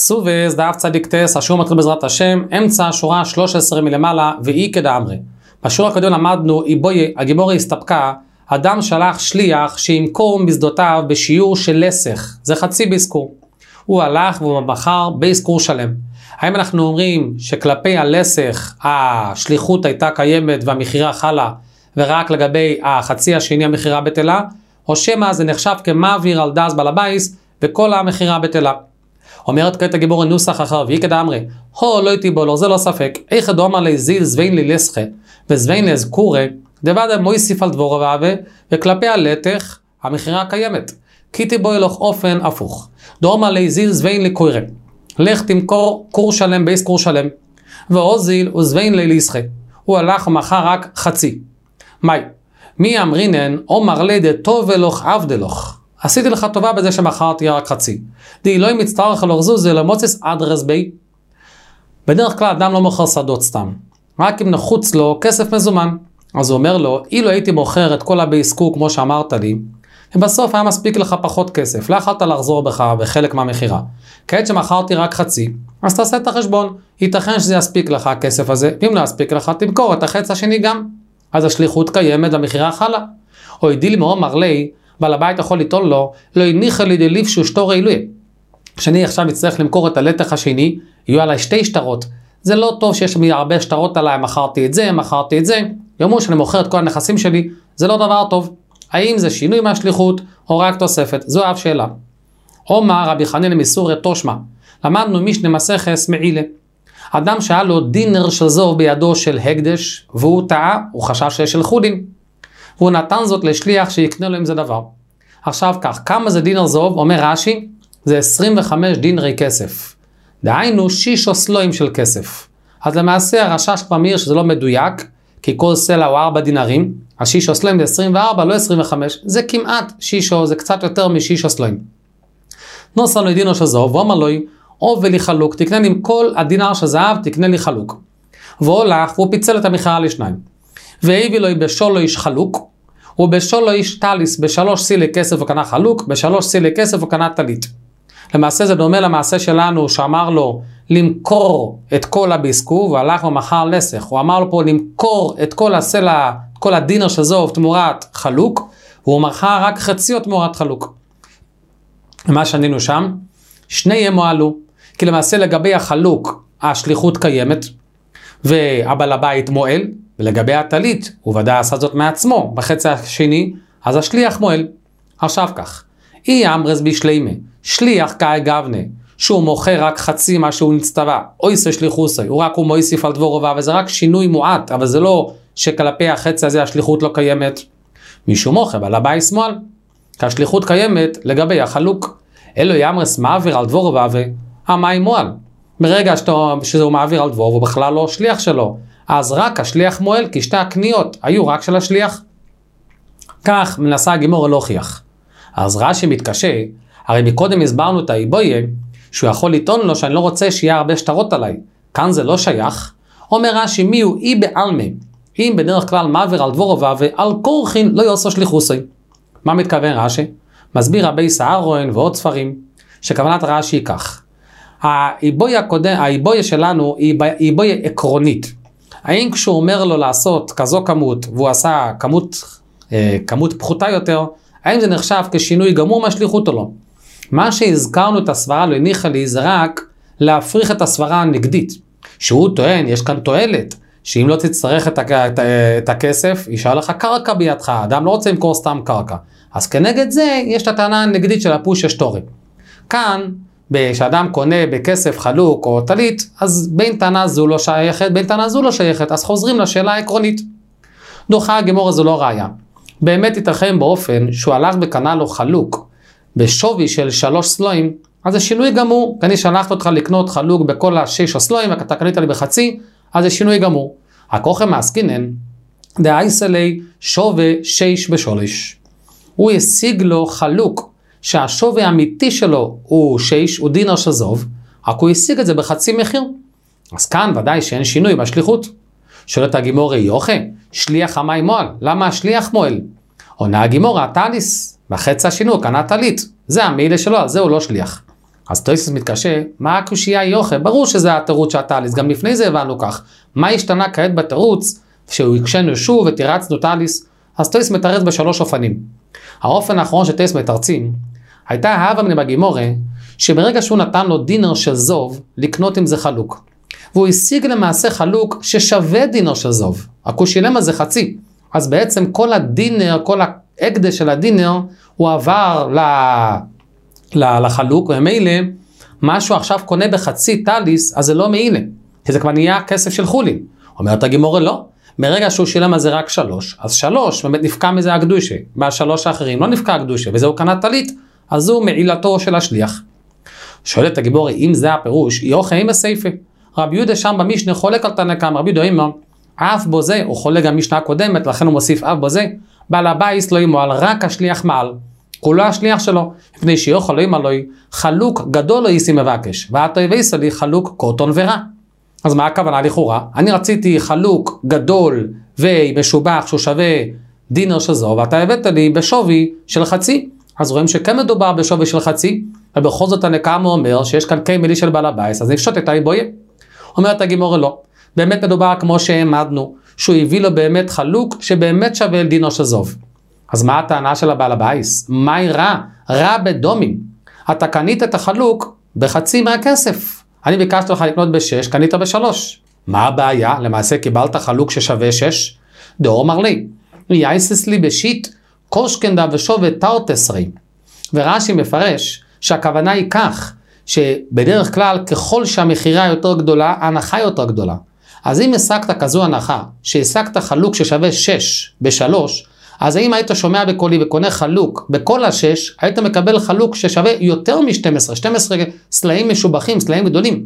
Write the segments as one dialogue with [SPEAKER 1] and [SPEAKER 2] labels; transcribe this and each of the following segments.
[SPEAKER 1] כסובס דף צדיק טס, השיעור מתחיל בעזרת השם, אמצע שורה 13 מלמעלה, ואי כדאמרי. בשיעור הקודם למדנו, הגימורה הסתפקה, אדם שלח שליח שימכור בשדותיו בשיעור של לסך, זה חצי ביסקור. הוא הלך והוא בחר ביסקור שלם. האם אנחנו אומרים שכלפי הלסך השליחות הייתה קיימת והמחירה חלה, ורק לגבי החצי השני המחירה בטלה, או שמה זה נחשב כמעביר על דס בעל הבייס, וכל המחירה בטלה. אומרת כעת הגימורה נוסח אחר, ואי כדאמרי, לא איתי בולו, זה לא ספק, איך דומה לזיל זווין ללסחה, וזווין לזקורה, דבד מויסיף על דבור רבבה, וכלפי הלתך, המחירה קיימת. כי תבואי לך אופן הפוך. דומה לזיל זווין לקורא. לך תמכור קור שלם בייס קור שלם. ואוזיל וזווין ללסחה. הוא הלך ומכר רק חצי. מאי? מי אמרינן, אומר לידה טוב ולוך עבדלוך. עשיתי לך טובה בזה שמכרתי רק חצי. די לא מצטרך הלוך זוזי למוצס אדרס בי. בדרך כלל אדם לא מוכר שדות סתם. רק אם נחוץ לו כסף מזומן. אז הוא אומר לו, אילו הייתי מוכר את כל הבייסקור כמו שאמרת לי, ובסוף היה מספיק לך פחות כסף, לא יכולת לחזור בך בחלק מהמחירה. כעת שמכרתי רק חצי, אז תעשה את החשבון, ייתכן שזה יספיק לך הכסף הזה, ואם לא יספיק לך תמכור את החץ השני גם. אז השליחות קיימת והמחירה חלה. או ידיל מאומר לי, בעל הבית יכול לטעון לו, לא יניחה לי דליפשו שטורי אלוהי. כשאני עכשיו אצטרך למכור את הלתך השני, יהיו עליי שתי שטרות. זה לא טוב שיש לי הרבה שטרות עליי, מכרתי את זה, יאמרו שאני מוכר את כל הנכסים שלי, זה לא דבר טוב. האם זה שינוי מהשליחות או רק תוספת? זו אף שאלה. אומר רבי חנינא מסוריה תושמע, למדנו משנה מסכת מעילה. אדם שהיה לו דינר של זוב בידו של הקדש, והוא טעה, הוא חשב שיש של חודין. והוא נתן זאת לשליח שיקנה לו עם זה דבר. עכשיו כך, כמה זה דינר זוב? אומר רש"י, זה 25 דינרי כסף. דהיינו 6 סלויים של כסף. אז למעשה הרש"ש כבר מעיר שזה לא מדויק, כי כל סלע הוא 4 דינרים, אז 6 סלויים זה 24, לא 25, זה כמעט 6, זה קצת יותר מ6 סלויים. נוסע לו דינר של זהב, ואומר לו, עוב לי חלוק, תקנה לי עם כל הדינר של זהב, תקנה לי חלוק. והוא הולך, והוא פיצל את המחירה לשניים. והביא לו בשולו איש חלוק, ובשולו איש טליס, ב3 סילי כסף הוא קנה חלוק, ב3 סילי כסף הוא קנה טלית. למעשה זה דומה למעשה שלנו, שאמר לו למכור את כל הביסקור, והלך ומכר לסך. הוא אמר לו פה למכור את כל הסלע, כל הדינר של זוב תמורת חלוק, והוא מכר רק חציו תמורת חלוק. מה שענינו שם? שניהם מועלו, כי למעשה לגבי החלוק, השליחות קיימת, והבעל הבית מועל, ולגבי הטלית, הוא ודאי עשה זאת מעצמו, בחצי השני, אז השליח מועל. עכשיו כך, אי אמרס בשלימה, שליח כאי גבנה, שהוא מוכר רק חצי מה שהוא נצטווה, אויסה שליחוסי, הוא מויסיף על דבור רבבה, וזה רק שינוי מועט, אבל זה לא שכלפי החצי הזה השליחות לא קיימת. מישהו מוכר, בעל הבית שמאל, כי השליחות קיימת לגבי החלוק. אלו יאמרס מעביר על דבור רבבה, המים מועל. ברגע שהוא מעביר על דבור, הוא בכלל לא שליח שלו, אז רק השליח מועל, כי שתי הקניות היו רק של השליח. כך מנסה הגימורה להוכיח. אז רש"י מתקשה, הרי מקודם הסברנו את האיבויה, שהוא יכול לטעון לו שאני לא רוצה שיהיה הרבה שטרות עליי. כאן זה לא שייך. אומר רש"י, מי הוא אי בעלמי? אם בדרך כלל מעביר על דבור רבבה, על כורחין לא יעשו שליחוסי. מה מתכוון רש"י? מסביר רבי סהרון ועוד ספרים, שכוונת רש"י היא כך. האיבויה שלנו היא איבויה עקרונית. האם כשהוא אומר לו לעשות כזו כמות, והוא עשה כמות פחותה יותר, האם זה נחשב כשינוי גמור מהשליחות או לא? מה שהזכרנו את הסברה לא הניחה לי, זה רק להפריך את הסברה הנגדית. שהוא טוען, יש כאן תועלת, שאם לא תצטרך את הכסף, יישאר לך קרקע בידך, האדם לא רוצה למכור סתם קרקע. אז כנגד זה, יש את הטענה הנגדית של הפוש השטורי. כאן, כשאדם קונה בכסף חלוק או טלית, אז בין טענה זו לא שייכת, בין טענה זו לא שייכת, אז חוזרים לשאלה העקרונית. דוחה הגימורה זו לא ראיה. באמת ייתכן באופן שהוא הלך וקנה לו חלוק בשווי של 3 סלויים, אז זה שינוי גמור. כי אני שלחת אותך לקנות חלוק בכל 6 סלויים, ואתה קנית לי בחצי, אז זה שינוי גמור. הכוכם מעסקינן, דאייסלי שווה 6 בשולש. הוא השיג לו חלוק, שהשווי האמיתי שלו הוא 6, הוא דינר של זוב, רק הוא השיג את זה בחצי מחיר. אז כאן ודאי שאין שינוי בשליחות. שואלת הגימורה יוכה, שליח המים מועל, למה השליח מועל? עונה הגימורה, הטליס, בחצי השינוי, קנה טלית, זה המילה שלו, אז זהו לא שליח. אז תוספות מתקשה, מה הקושייה יוכל? ברור שזה התירוץ של הטליס, גם לפני זה הבנו כך. מה השתנה כעת בתירוץ, שהוא יקשנו שוב ותירצנו טליס? אז תוספות מתרץ בשלוש אופנים. האופן האחרון שתוספות מתרצים, הייתה הווה מן בגימורה, שברגע שהוא נתן לו דינר של זוב, לקנות עם זה חלוק. והוא השיג למעשה חלוק ששווה דינר של זוב. הקושילמה זה חצי. אז בעצם כל הדינר, כל ההקדש של הדינר, הוא עבר לחלוק, ומילא, משהו עכשיו קונה בחצי טליס, אז זה לא מעילה. כי זה כבר נהיה כסף של חולין. אומרת הגימורה לא. מרגע שהוא שילם על זה רק 3, אז 3 באמת נפקע מזה הקדושה. מהשלוש האחרים לא נפקע הקדושה, וזהו קנה טלית, אז הוא מעילתו של השליח. שואלת הגימורה, אם זה הפירוש, יוכל עם הסייפה. רבי יהודה שם במשנה חולק על תנא קמא, רבי יהודה אומר, אף בו זה, הוא חולק גם משנה הקודמת, לכן הוא מוסיף אף בו זה, בעל הבייס לא ימועל, רק השליח מעל. כולו השליח שלו, מפני שיוכל לא ימעל, חלוק גדול לא ייסי מבקש, ואתה הבייס לי חלוק קוטון ורע. אז מה הכוונה לכאורה? אני רציתי חלוק גדול ומשובח שהוא שווה דינר של זו, ואתה הבאת לי בשווי של חצי. אז רואים שכן מדובר בשווי של חצי, ובכל זאת הנקמה אומר שיש כאן קיימלי של בעל הבייס, אז נפשוט את האיבויה. אומרת הגימורה לא. באמת מדובר כמו שהעמדנו, שהוא הביא לו באמת חלוק שבאמת שווה דינר של זוב. אז מה הטענה של הבעל הבייס? מהי רע? רע בדומים. אתה קנית את החלוק בחצי מהכסף. אני ביקשתי לך לקנות ב6, קנית ב3. מה הבעיה? למעשה קיבלת חלוק ששווה 6. דאור אמר לי, יייסס לי בשיט, קושקנדה ושווה תאוטסרי. ורש"י מפרש שהכוונה היא כך, שבדרך כלל ככל שהמחירה יותר גדולה, ההנחה יותר גדולה. אז אם השגת כזו הנחה, שהשגת חלוק ששווה 6 ב3, אז אם היית שומע בקולי וקונה חלוק בכל 6, היית מקבל חלוק ששווה יותר מ-12, 12 סלעים משובחים, סלעים גדולים.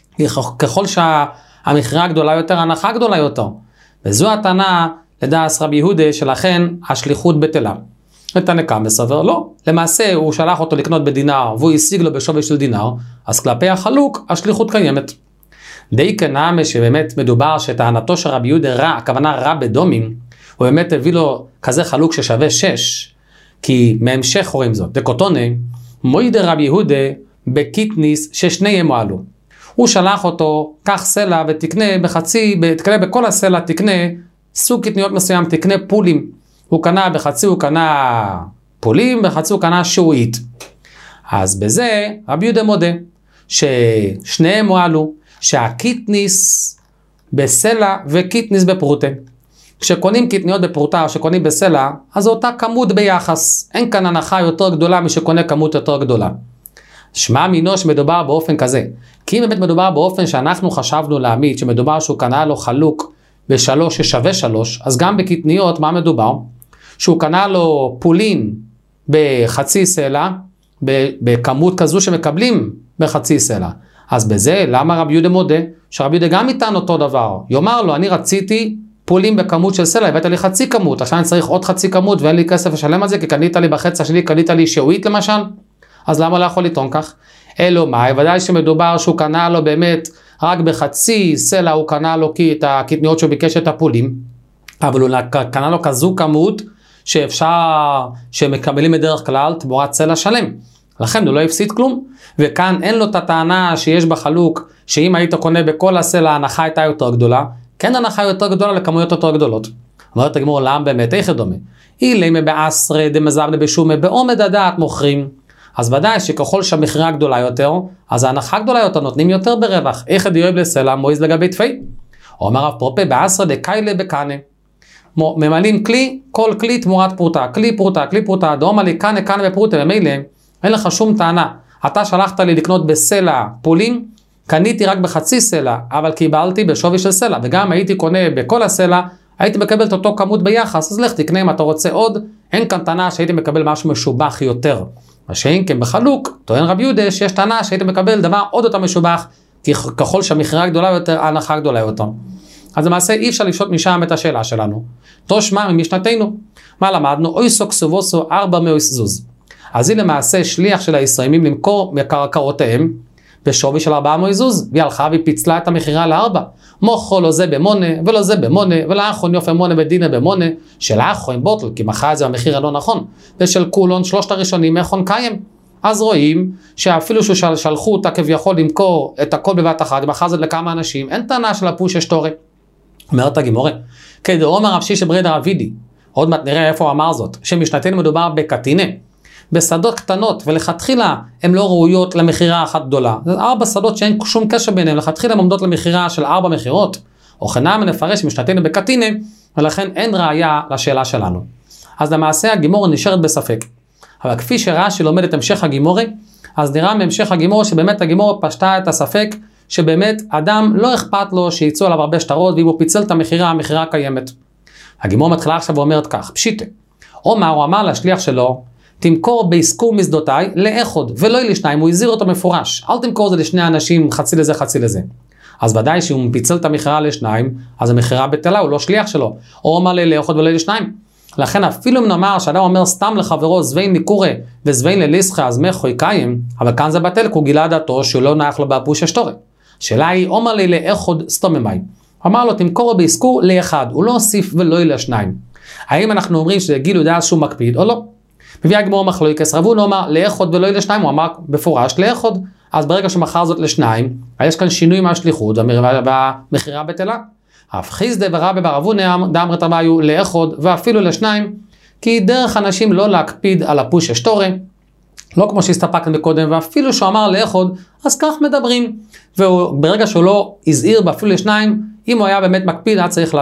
[SPEAKER 1] ככל שהמחירה גדולה יותר, ההנחה גדולה יותר. וזו הטענה לדעת רבי יהודה, שלכן השליחות בטלה. ותנא קמא סבר לא. למעשה הוא שלח אותו לקנות בדינר, והוא השיג לו בשווי של דינר, אז כלפי החלוק השליחות קיימת. די כנעמה שבאמת מדובר שטענתו של רבי יהודה רע, הכוונה רע בדומים, הוא באמת הביא לו כזה חלוק ששווה 6, כי מהמשך רואים זאת. דקוטונה, מוידה רבי יהודה בקיטניס ששניהם מועלו. הוא שלח אותו, קח סלע ותקנה בחצי, תקנה בכל הסלע, תקנה סוג קטניות מסוים, תקנה פולים. הוא קנה בחצי, הוא קנה פולים, בחצי הוא קנה שעועית. אז בזה רבי יהודה מודה, ששניהם מועלו, שהקיטניס בסלע וקיטניס בפרוטה. כשקונים קטניות בפרוטה או שקונים בסלע, אז זו אותה כמות ביחס. אין כאן הנחה יותר גדולה משקונה כמות יותר גדולה. שמע מינו שמדובר באופן כזה. כי אם באמת מדובר באופן שאנחנו חשבנו להעמיד, שמדובר שהוא קנה לו חלוק ב3 ששווה 3, אז גם בקטניות מה מדובר? שהוא קנה לו פולין בחצי סלע, בכמות כזו שמקבלים בחצי סלע. אז בזה, למה רבי יהודה מודה? שרבי יהודה גם איתן אותו דבר. יאמר לו, אני רציתי פולים בכמות של סלע, הבאת לי חצי כמות, עכשיו אני צריך עוד חצי כמות ואין לי כסף לשלם על זה, כי קנית לי בחצי שלי, קנית לי שעועית למשל, אז למה לא יכול לטעון כך? אלו מה, ודאי שמדובר שהוא קנה לו באמת, רק בחצי סלע הוא קנה לו את הקטניות שהוא ביקש את הפולים, אבל הוא קנה לו כזו כמות, שמקבלים בדרך כלל תמורת סלע שלם. לכן הוא לא הפסיד כלום, וכאן אין לו את הטענה שיש בחלוק, שאם היית קונה בכל הסלע, ההנחה הייתה יותר גדולה, כן הנחה יותר גדולה לכמויות יותר גדולות. אומרת הגמור, למה באמת? איך דומה? אילי מבעשרה דמזבנה בשומה, בעומד הדעת מוכרים. אז ודאי שככל שהמחירה גדולה יותר, אז ההנחה גדולה יותר, נותנים יותר ברווח. איך דיוב לסלע מויז לגבי תפי? אומר רב פרופה, בעשרה דקיילה בקנה. ממלאים כלי, כל כלי תמורת פרוטה. כלי פרוטה, כלי פרוטה, דומה לי קנה, קנה בפרוטה, ומילא, אין לך שום טענה. אתה שלחת לי לקנות בסלע פולים, קניתי רק בחצי סלע, אבל קיבלתי בשווי של סלע, וגם הייתי קונה בכל הסלע, הייתי מקבל את אותו כמות ביחס, אז לך תקנה אם אתה רוצה עוד, אין כאן טענה שהייתי מקבל משהו משובח יותר. מה שאין כן בחלוק, טוען רבי יהודה שיש טענה שהייתי מקבל דבר עוד יותר משובח, כי ככל שהמחירה גדולה יותר, ההנחה גדולה יותר. אז למעשה אי אפשר לשאול משם את השאלה שלנו. תושמע ממשנתנו, מה למדנו? אוי סוק סובוסו 400 זוז. אז היא למעשה שליח של הישראלים למכור מקרקעותיהם, בשווי של 400 זוז, והיא הלכה ופיצלה את המחירה ל4. מוכו לא זה במונה, ולא זה במונה, ולאחרון יופי מונה ודינה במונה, של האחרון בוטל, כי מחר זה המחיר הלא נכון, ושל כולון 3 הראשונים מכון קיים. אז רואים שאפילו ששלחו אותה כביכול למכור את הכל בבת אחת, ומחר זה לכמה אנשים, אין טענה של הפוש אשתורי. אומרת הגימורה, כדאמר רב שישי ברי דרב וידי, עוד מעט נראה איפה הוא אמר זאת, שמשנתנו מדובר בקטינה, בשדות קטנות, ולכתחילה הן לא ראויות למחירה אחת גדולה. זה 4 שדות שאין שום קשר ביניהם, לכתחילה הן עומדות למחירה של 4 מחירות, או חנם נפרש שמשנתנו בקטינה, ולכן אין ראיה לשאלה שלנו. אז למעשה הגימורה נשארת בספק. אבל כפי שרש"י לומד את המשך הגימורה, אז נראה מהמשך הגימורה שבאמת הגימורה פשטה את הספק, שבאמת אדם לא אכפת לו שיצאו עליו הרבה שטרות, ואם הוא פיצל את המחירה קיימת. הגימורה מתחילה עכשיו ואומרת כך, פשיטה. אומר, הוא אמר לשליח שלו, תמכור בעסקו משדותיי לאחוד, ולא לשניים, הוא הזהיר אותו מפורש. אל תמכור זה לשני אנשים, חצי לזה, חצי לזה. אז ודאי שהוא פיצל את המחירה לשניים, אז המחירה בטלה, הוא לא שליח שלו. או אומר לאחוד ולא לשניים. לכן אפילו אם נאמר שאדם אומר סתם לחברו זווין ניקורה וזווין לליסחה אז מחוי קיים, אבל כאן זה בטל, כי הוא גילה דעתו שהוא לא נח לו בהפוש אשתורי. השאלה היא, אומר לי לאחוד סתום ממי. אמר לו, תמכור בעסקו לאחד, הוא לא הוסיף ולא לשניים. האם אנחנו אומרים שזה גילו דעת שהוא מקפיד או לא? מביא הגמור מחלוקת, רב הונא אמר לאחוד ולא לשניים, הוא אמר בפורש לאחוד, אז ברגע שמכר זאת לשניים, יש כאן שינוי מהשליחות והמחירה בטלה. אף חיסדא ורבי ברב הונא דאמרת רביו לאחוד ואפילו לשניים, כי דרך אנשים לא להקפיד על הפוש אשתורי, לא כמו שהסתפקנו קודם, ואפילו שהוא אמר לאחוד, אז כך מדברים. וברגע שהוא לא הזהיר באפילו לשניים, אם הוא היה באמת מקפיד, היה צריך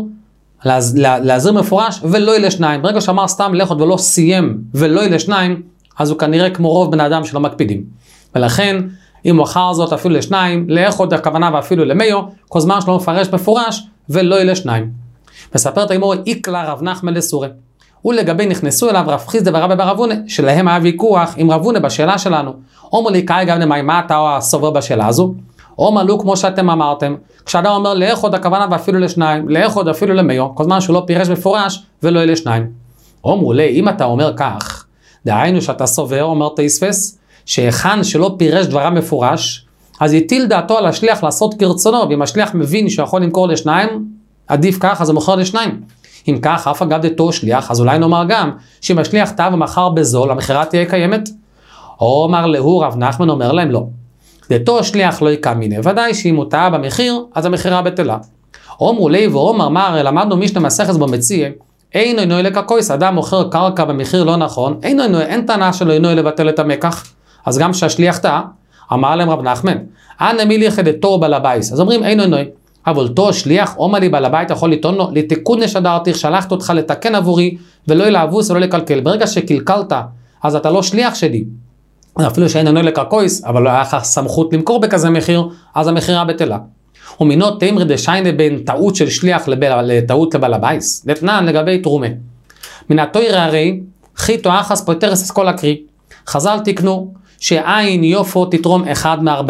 [SPEAKER 1] להזהיר מפורש ולא לשניים. ברגע שאמר סתם לאחוד ולא סיים ולא לשניים, אז הוא כנראה כמו רוב בני אדם שלא מקפידים. ולכן, אם הוא אחר זאת אפילו לשניים, לאחוד הכוונה ואפילו למיו, כל זמן שלא מפרש מפורש ולא לשניים. מספרת הגימורה, איקלה רב נחמן לסורי. ולגבי נכנסו אליו רב חיסדא ורבי ברב הונא, שלהם היה ויכוח עם רב הונא בשאלה שלנו. אומר לי, קאי גם נמי, מה אתה סובר בשאלה הזו? אומר לו, כמו שאתם אמרתם, כשאדם אומר לאחוד הכוונה ואפילו לשניים, לאחוד אפילו למיו, כל זמן שהוא לא פירש מפורש ולא לשניים. אמרו לי, אם אתה אומר כך, דהיינו שאתה סובר, אומר תיספס, שהכן שלא פירש דברה מפורש, אז יטיל דעתו על השליח לעשות כרצונו, ואם השליח מבין שיכול למכור לשניים, עדיף כך, אז הוא מוכר לשניים. אם כך, אף אגב דתו שליח, אז אולי נאמר גם, שאם השליח טעה ומכר בזול, המחירה תהיה קיימת. או אמר להו רב נחמן, אומר להם לא. דתו שליח לא יקם מיני, ודאי שאם הוא טעה במחיר, אז המחירה בטלה. אמרו לי ואומר מר, למדנו משנה מסכת במציע, אין עינוי לקקויס, אדם מוכר קרקע במחיר לא נכון, אין טענה שלו עינוי לבטל את המקח, אז גם שהשליח טעה, אמר להם רב נחמן, אנא מילי חדתו בעל הבית, אז אומרים אין עינוי, אבל תו שליח, אומר לי בעל הבית יכול לטעון לו, לתיקון נשדרתי, שלחת אותך לתקן עבורי, ולא להבוס ולא לקלקל, ברגע שקלקלת, אז אתה לא שליח שלי, אפילו שאין עינוי לקקויס, אבל לא היה לך סמכות למכור בכזה מחיר, אז המחירה בטלה. ומינו תמרי דשיינה בין טעות של שליח לטעות לבעל הבית, לתנן לגבי תרומה. מן התוירה הרי, חיתו אחס פוטרס אסכול הקרי, חז"ל תקנו, שעין יופו תתרום 1 מ-40,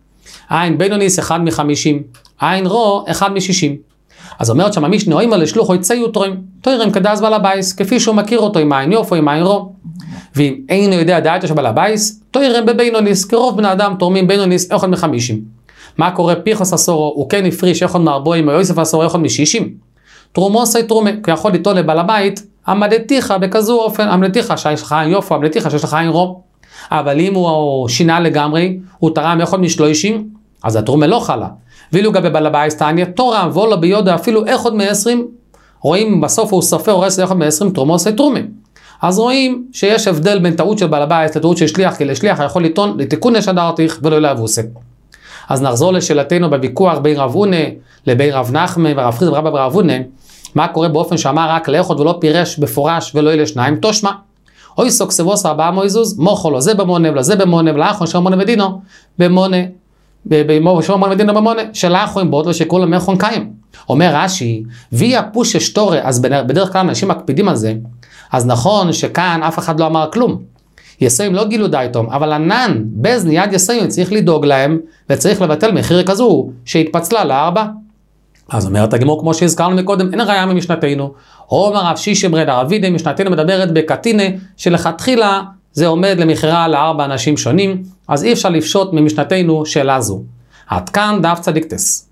[SPEAKER 1] עין בינוניס 1 מ-50, עין רו 1 מ-60. אז אומרת שם המשנה, או אמא לשלוחו יצאו תוירים כדאז בעל הבית, כפי שהוא מכיר אותו עם עין יופו, עם עין רו. ואם אינו יודע דעתו שבעל הבית, תוירים בבינוניס, כרוב בני אדם תורמים בינוניס 1 מ-50. מה קורה פיחוס אסורו, הוא כן הפריש 1 מ-40, או יוסף אסורו 1 מ-60. תרומוסי תרומה, כי יכול לטעון לבעל הבית, עמדתיך בכזו אופן, עמדתיך שיש לך עין יופו, עמדתיך שיש לך עין רו. אבל אם הוא שינה לגמרי, הוא תרם 1 מ-30, אז התרומה לא חלה. ואילו גם בבעל הבית תעניה תורם, ואולו ביודע אפילו 1 מ-20, רואים בסוף הוא סופר הורס 1 מ-20 תרומוסי תרומה. אז רואים שיש הבדל בין טעות של בעל הבית לטעות של שליח, כי לשליח יכול לטעון לתיקון נשדרתיך ולא להבוסה. אז נחזור לשאלתנו בוויכוח בין רב הונא לבין רב נחמן ורב חיסדא ורבי ברב הונא, מה קורה באופן שאמר רק לאחוד ולא פירש בפורש ולא לשניים, תושמע. אוי סוק סבוס 4 מויזוז, מוכו לו זה במונה ולזה במונה ולאחון של מונה ודינו במונה, של מונה ודינו במונה, שלאחון באות ושכול המכון קיים. אומר רש"י, וי הפוש אשתורי, אז בדרך כלל אנשים מקפידים על זה, אז נכון שכאן אף אחד לא אמר כלום. יסויים לא גילו דעתם, אבל ענן, בז יד יסויים צריך לדאוג להם, וצריך לבטל מחיר כזו שהתפצלה ל4. אז אומרת הגימור כמו שהזכרנו מקודם, אין ראיה ממשנתנו. אומר רב שישי ברי דרב וידי, משנתנו מדברת בקטינה, שלכתחילה זה עומד למחירה ל4 אנשים שונים, אז אי אפשר לפשוט ממשנתנו שאלה זו. עד כאן דף צדיק טס.